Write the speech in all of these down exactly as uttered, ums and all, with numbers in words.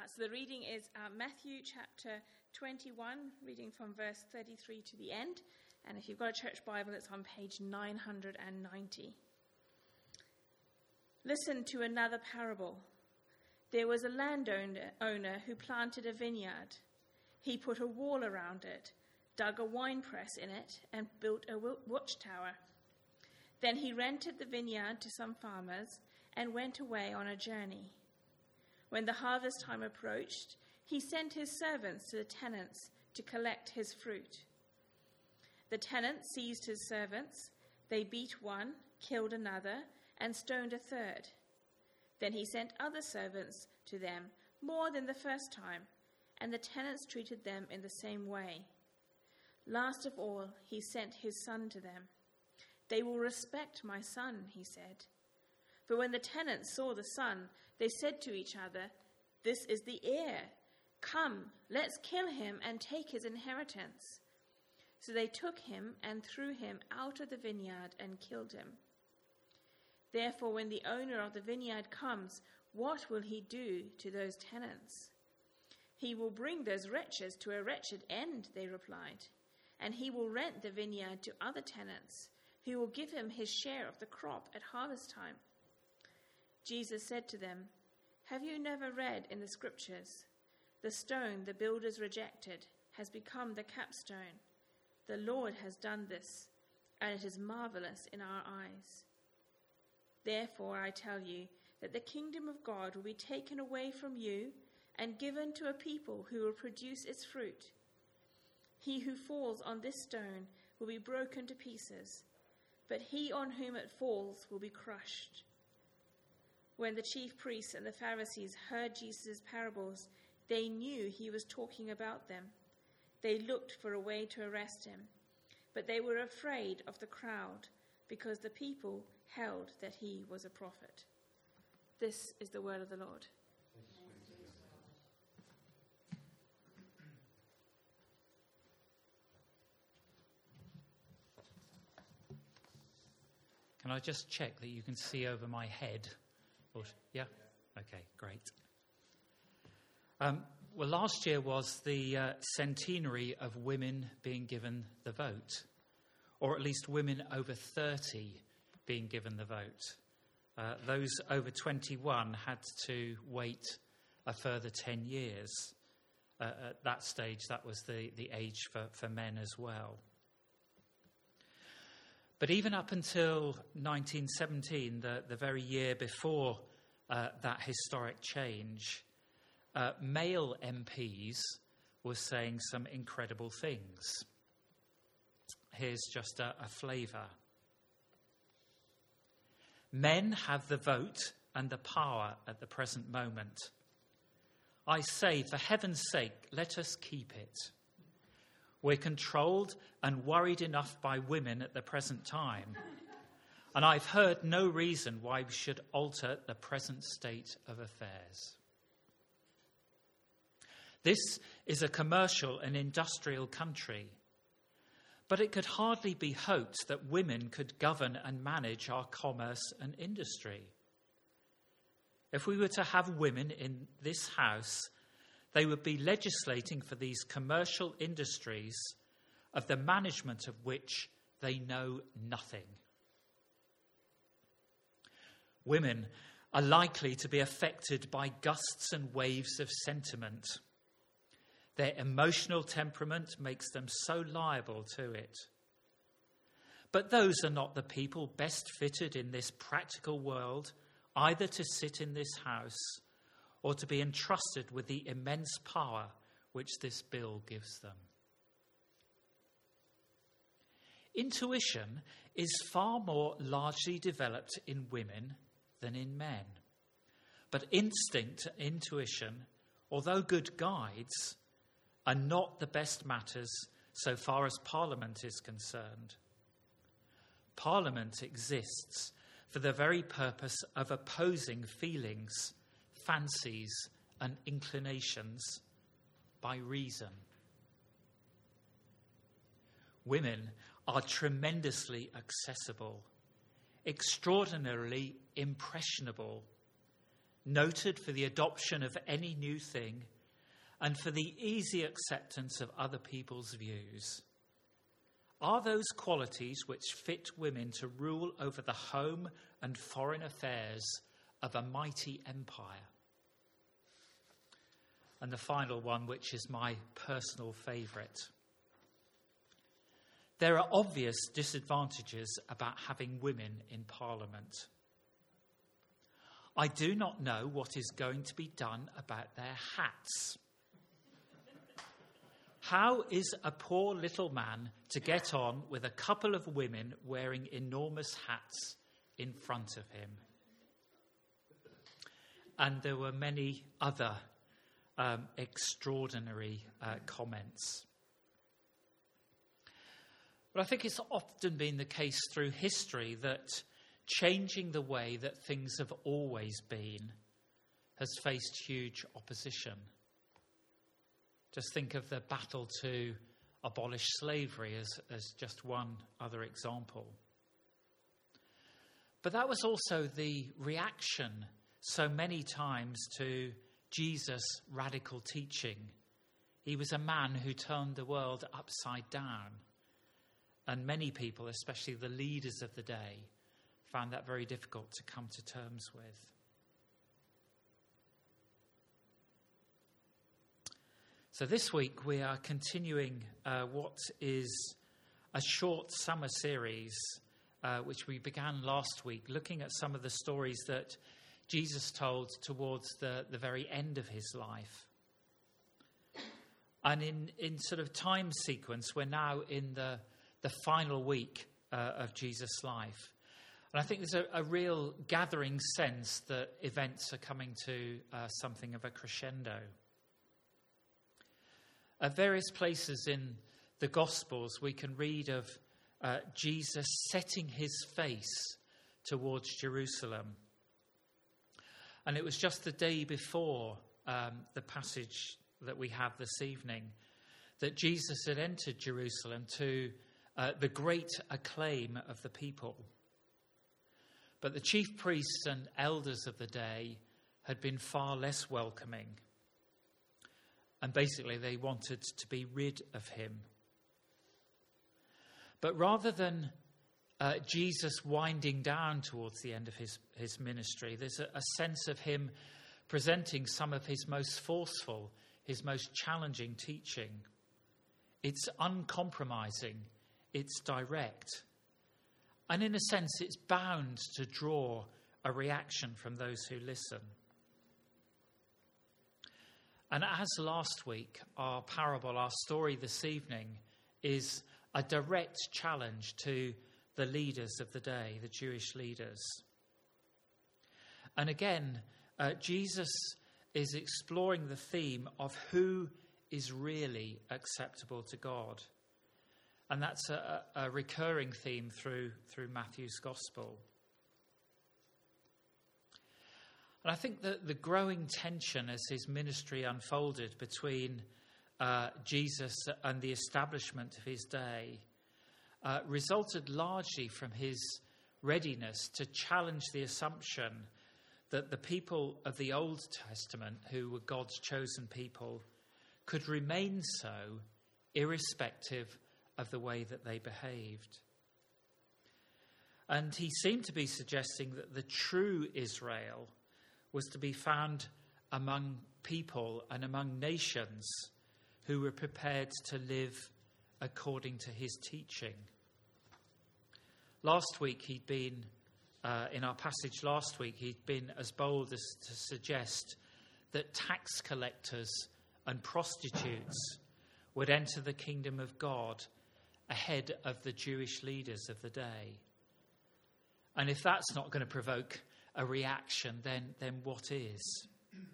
So the reading is uh, Matthew chapter twenty-one, reading from verse thirty-three to the end. And if you've got a church Bible, it's on page nine hundred ninety. Listen to another parable. There was a landowner owner who planted a vineyard. He put a wall around it, dug a winepress in it, and built a watchtower. Then he rented the vineyard to some farmers and went away on a journey. When the harvest time approached, he sent his servants to the tenants to collect his fruit. The tenants seized his servants. They beat one, killed another, and stoned a third. Then he sent other servants to them, more than the first time, and the tenants treated them in the same way. Last of all, he sent his son to them. They will respect my son, he said. But when the tenants saw the son, they said to each other, "This is the heir. Come, let's kill him and take his inheritance." So they took him and threw him out of the vineyard and killed him. Therefore, when the owner of the vineyard comes, what will he do to those tenants? He will bring those wretches to a wretched end, they replied, and he will rent the vineyard to other tenants, who will give him his share of the crop at harvest time. Jesus said to them, "Have you never read in the scriptures, 'The stone the builders rejected has become the capstone. The Lord has done this, and it is marvelous in our eyes.' Therefore I tell you that the kingdom of God will be taken away from you and given to a people who will produce its fruit. He who falls on this stone will be broken to pieces, but he on whom it falls will be crushed." When the chief priests and the Pharisees heard Jesus' parables, they knew he was talking about them. They looked for a way to arrest him, but they were afraid of the crowd because the people held that he was a prophet. This is the word of the Lord. Can I just check that you can see over my head? Or, yeah? Okay, great. Um, well, last year was the uh, centenary of women being given the vote, or at least women over thirty being given the vote. Uh, those over twenty-one had to wait a further ten years. Uh, at that stage, that was the, the age for, for men as well. But even up until nineteen seventeen, the, the very year before uh, that historic change, uh, male M Ps were saying some incredible things. Here's just a, a flavour. Men have the vote and the power at the present moment. I say, for heaven's sake, let us keep it. We're controlled and worried enough by women at the present time, and I've heard no reason why we should alter the present state of affairs. This is a commercial and industrial country, but it could hardly be hoped that women could govern and manage our commerce and industry. If we were to have women in this house, they would be legislating for these commercial industries of the management of which they know nothing. Women are likely to be affected by gusts and waves of sentiment. Their emotional temperament makes them so liable to it. But those are not the people best fitted in this practical world, either to sit in this house or to be entrusted with the immense power which this bill gives them. Intuition is far more largely developed in women than in men. But instinct and intuition, although good guides, are not the best matters so far as Parliament is concerned. Parliament exists for the very purpose of opposing feelings, fancies, and inclinations by reason. Women are tremendously accessible, extraordinarily impressionable, noted for the adoption of any new thing, and for the easy acceptance of other people's views, are those qualities which fit women to rule over the home and foreign affairs of a mighty empire. And the final one, which is my personal favourite. There are obvious disadvantages about having women in Parliament. I do not know what is going to be done about their hats. How is a poor little man to get on with a couple of women wearing enormous hats in front of him? And there were many other um, extraordinary uh, comments. But I think it's often been the case through history that changing the way that things have always been has faced huge opposition. Just think of the battle to abolish slavery as, as just one other example. But that was also the reaction so many times to Jesus' radical teaching. He was a man who turned the world upside down. And many people, especially the leaders of the day, found that very difficult to come to terms with. So this week we are continuing uh, what is a short summer series uh, which we began last week, looking at some of the stories that Jesus told towards the, the very end of his life. And in, in sort of time sequence, we're now in the, the final week uh, of Jesus' life. And I think there's a, a real gathering sense that events are coming to uh, something of a crescendo. At various places in the Gospels, we can read of uh, Jesus setting his face towards Jerusalem. And it was just the day before um, the passage that we have this evening that Jesus had entered Jerusalem to uh, the great acclaim of the people. But the chief priests and elders of the day had been far less welcoming. And basically they wanted to be rid of him. But rather than uh, Jesus winding down towards the end of his, his ministry, there's a, a sense of him presenting some of his most forceful, his most challenging teaching. It's uncompromising, it's direct. And in a sense, it's bound to draw a reaction from those who listen. And as last week, our parable, our story this evening, is a direct challenge to the leaders of the day, the Jewish leaders. And again, uh, Jesus is exploring the theme of who is really acceptable to God. And that's a, a recurring theme through, through Matthew's Gospel. And I think that the growing tension as his ministry unfolded between uh, Jesus and the establishment of his day uh, resulted largely from his readiness to challenge the assumption that the people of the Old Testament, who were God's chosen people, could remain so irrespective of the way that they behaved. And he seemed to be suggesting that the true Israel was to be found among people and among nations who were prepared to live according to his teaching. Last week he'd been, uh, in our passage last week, he'd been as bold as to suggest that tax collectors and prostitutes would enter the kingdom of God ahead of the Jewish leaders of the day. And if that's not going to provoke a reaction, then, then what is?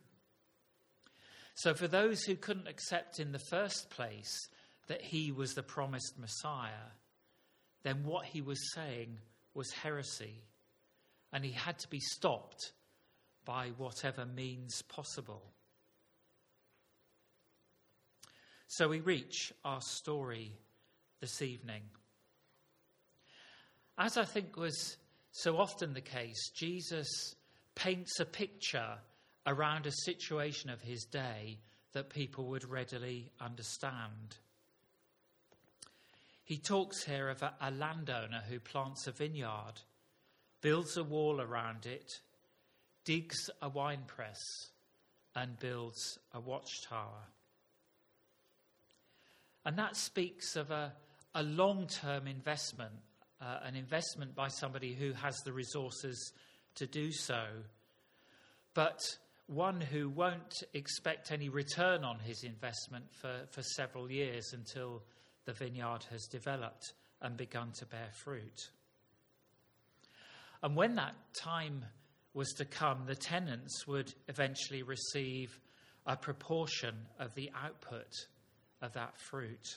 So for those who couldn't accept in the first place that he was the promised Messiah, then what he was saying was heresy, and he had to be stopped by whatever means possible. So we reach our story this evening. As I think was so often the case, Jesus paints a picture around a situation of his day that people would readily understand. He talks here of a, a landowner who plants a vineyard, builds a wall around it, digs a winepress, and builds a watchtower. And that speaks of a, a long-term investment, uh, an investment by somebody who has the resources to do so, but one who won't expect any return on his investment for, for several years until the vineyard has developed and begun to bear fruit. And when that time was to come, the tenants would eventually receive a proportion of the output of that fruit.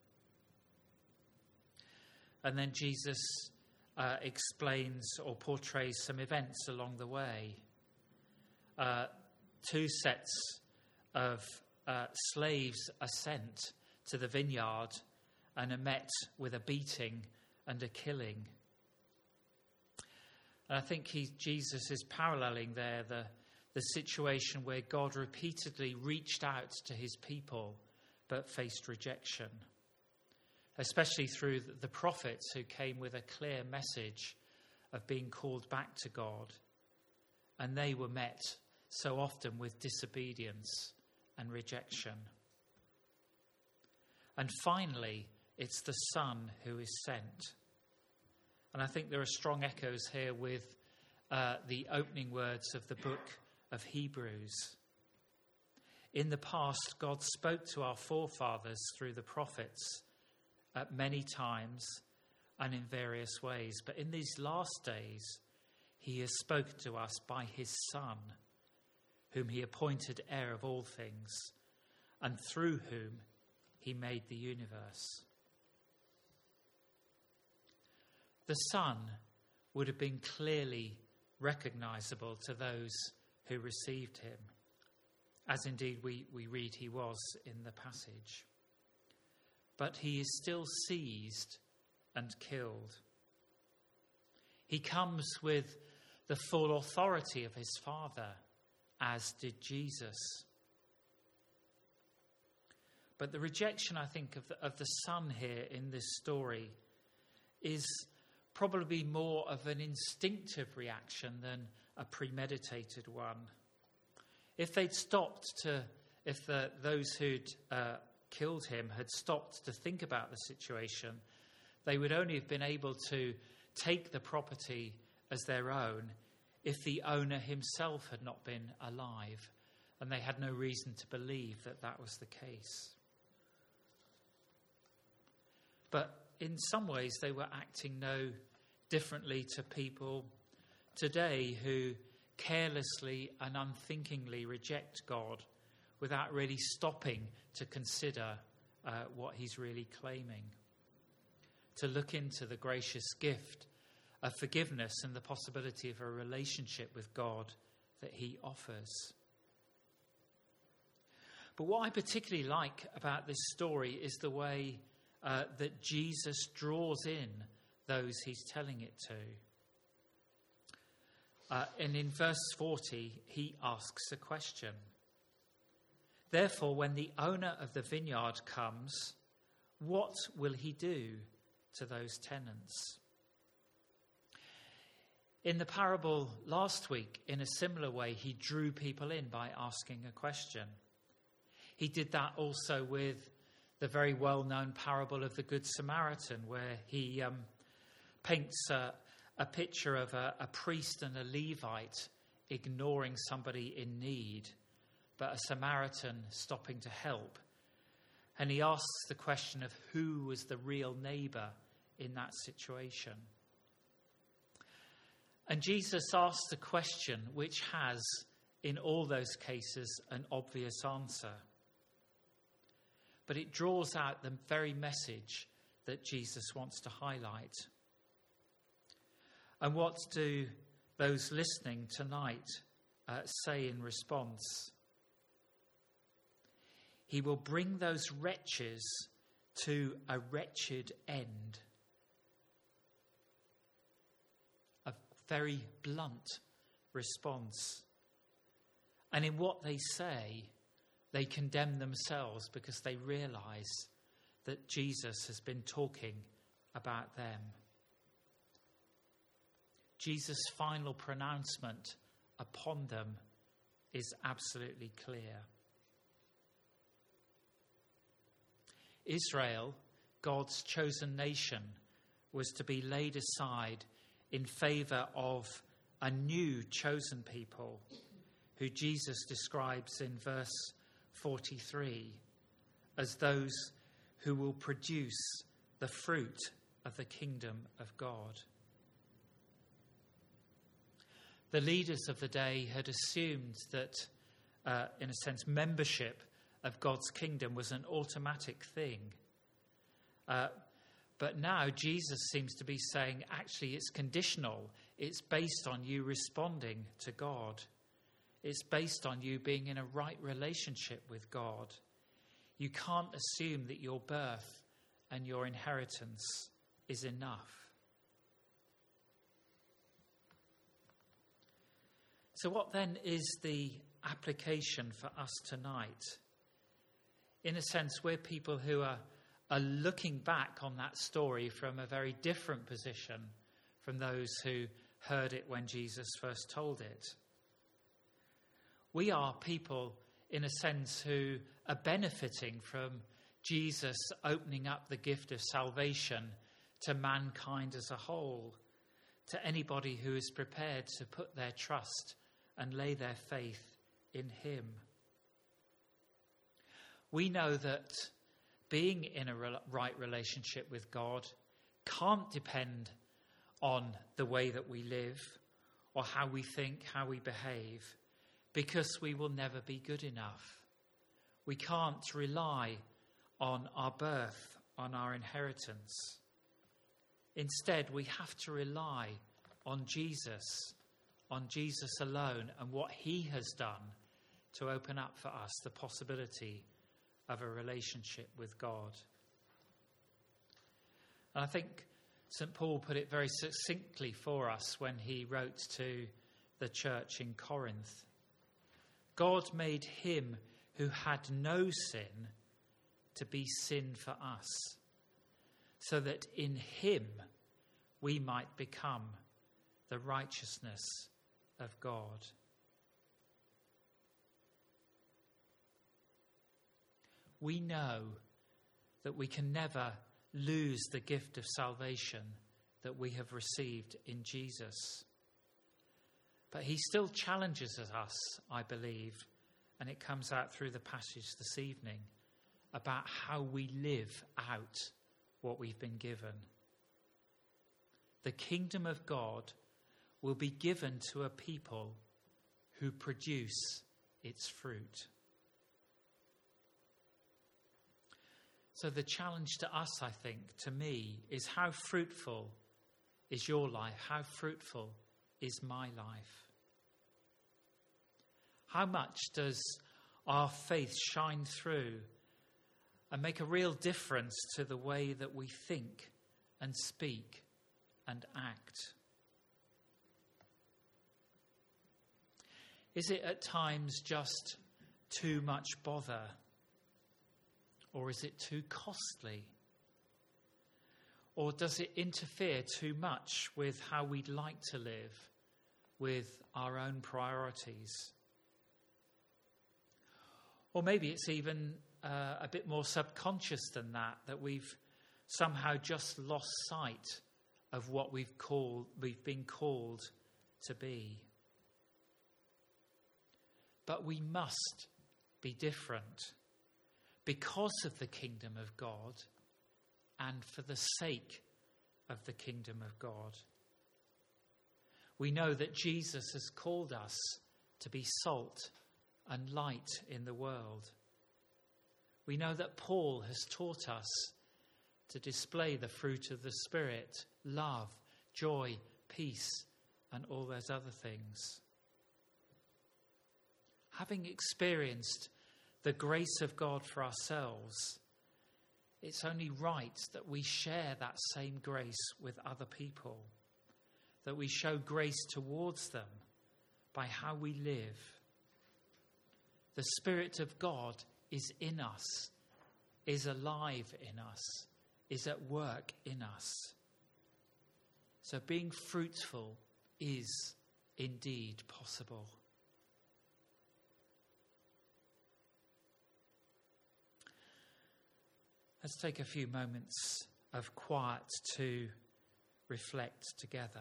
And then Jesus uh, explains or portrays some events along the way. Uh, two sets of uh, slaves are sent to the vineyard and are met with a beating and a killing. And I think he, Jesus is paralleling there the, the situation where God repeatedly reached out to his people but faced rejection, especially through the prophets who came with a clear message of being called back to God. And they were met so often with disobedience and rejection. And finally, it's the Son who is sent. And I think there are strong echoes here with uh, the opening words of the book of Hebrews. In the past, God spoke to our forefathers through the prophets at many times and in various ways. But in these last days, he has spoken to us by his Son, whom he appointed heir of all things, and through whom he made the universe. The Son would have been clearly recognizable to those who received him, as indeed we, we read he was in the passage. But he is still seized and killed. He comes with the full authority of his Father, as did Jesus. But the rejection, I think, of the, of the Son here in this story is probably more of an instinctive reaction than a premeditated one. If they'd stopped to, if the, those who'd uh, killed him had stopped to think about the situation, they would only have been able to take the property as their own if the owner himself had not been alive, and they had no reason to believe that that was the case. But in some ways, they were acting no differently to people today who carelessly and unthinkingly reject God without really stopping to consider uh, what he's really claiming, to look into the gracious gift of forgiveness and the possibility of a relationship with God that he offers. But what I particularly like about this story is the way uh, that Jesus draws in those he's telling it to. Uh, and in verse forty, he asks a question. Therefore, when the owner of the vineyard comes, what will he do to those tenants? In the parable last week, in a similar way, he drew people in by asking a question. He did that also with the very well-known parable of the Good Samaritan, where he um, paints a, a picture of a, a priest and a Levite ignoring somebody in need, but a Samaritan stopping to help. And he asks the question of who was the real neighbour in that situation. And Jesus asks a question which has, in all those cases, an obvious answer. But it draws out the very message that Jesus wants to highlight. And what do those listening tonight uh, say in response? He will bring those wretches to a wretched end. A very blunt response. And in what they say, they condemn themselves because they realize that Jesus has been talking about them. Jesus' final pronouncement upon them is absolutely clear. Israel, God's chosen nation, was to be laid aside in favor of a new chosen people who Jesus describes in verse forty-three as those who will produce the fruit of the kingdom of God. The leaders of the day had assumed that, uh, in a sense, membership of God's kingdom was an automatic thing. Uh, but now Jesus seems to be saying, actually, it's conditional. It's based on you responding to God. It's based on you being in a right relationship with God. You can't assume that your birth and your inheritance is enough. So what then is the application for us tonight? In a sense, we're people who are, are looking back on that story from a very different position from those who heard it when Jesus first told it. We are people, in a sense, who are benefiting from Jesus opening up the gift of salvation to mankind as a whole, to anybody who is prepared to put their trust and lay their faith in him. We know that being in a right relationship with God can't depend on the way that we live or how we think, how we behave, because we will never be good enough. We can't rely on our birth, on our inheritance. Instead, we have to rely on Jesus, on Jesus alone and what he has done to open up for us the possibility of a relationship with God. And I think Saint Paul put it very succinctly for us when he wrote to the church in Corinth. God made him who had no sin to be sin for us, so that in him we might become the righteousness of God. We know that we can never lose the gift of salvation that we have received in Jesus. But he still challenges us, I believe, and it comes out through the passage this evening, about how we live out what we've been given. The kingdom of God will be given to a people who produce its fruit. So the challenge to us, I think, to me, is how fruitful is your life? How fruitful is my life? How much does our faith shine through and make a real difference to the way that we think and speak and act? Is it at times just too much bother? Or is it too costly? Or does it interfere too much with how we'd like to live, with our own priorities? Or maybe it's even uh, a bit more subconscious than that, that we've somehow just lost sight of what we've called, we've been called to be. But we must be different because of the kingdom of God and for the sake of the kingdom of God. We know that Jesus has called us to be salt and light in the world. We know that Paul has taught us to display the fruit of the Spirit, love, joy, peace, and all those other things. Having experienced the grace of God for ourselves, it's only right that we share that same grace with other people, that we show grace towards them by how we live. The Spirit of God is in us, is alive in us, is at work in us. So being fruitful is indeed possible. Let's take a few moments of quiet to reflect together.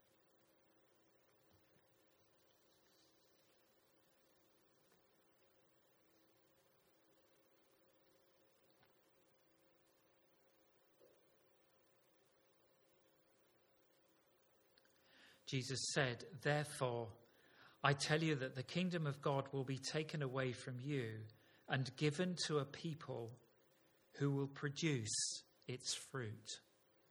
Jesus said, "Therefore, I tell you that the kingdom of God will be taken away from you and given to a people who will produce its fruit."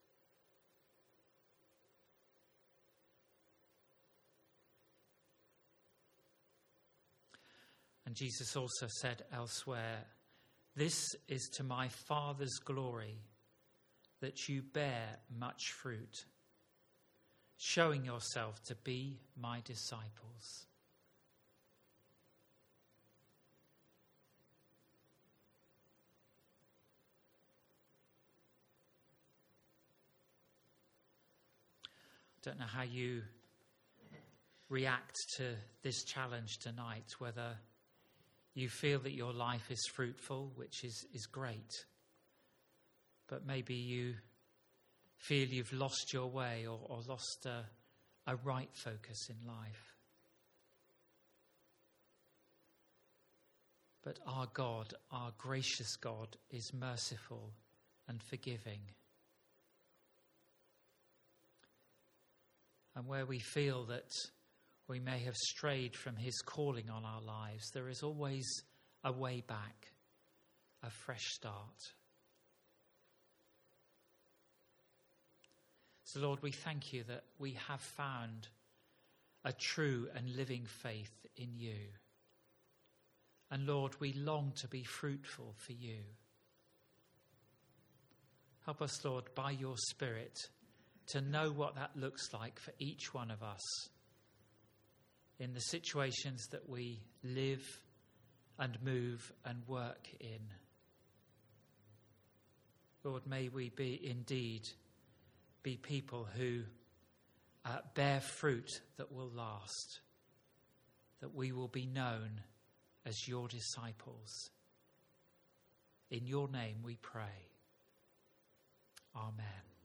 And Jesus also said elsewhere, "This is to my Father's glory, that you bear much fruit, showing yourself to be my disciples." I don't know how you react to this challenge tonight, whether you feel that your life is fruitful, which is, is great, but maybe you feel you've lost your way or, or lost a, a right focus in life. But our God, our gracious God, is merciful and forgiving. And where we feel that we may have strayed from his calling on our lives, there is always a way back, a fresh start. So, Lord, we thank you that we have found a true and living faith in you. And, Lord, we long to be fruitful for you. Help us, Lord, by your Spirit, to know what that looks like for each one of us in the situations that we live and move and work in. Lord, may we be indeed be people who uh, bear fruit that will last, that we will be known as your disciples. In your name we pray. Amen.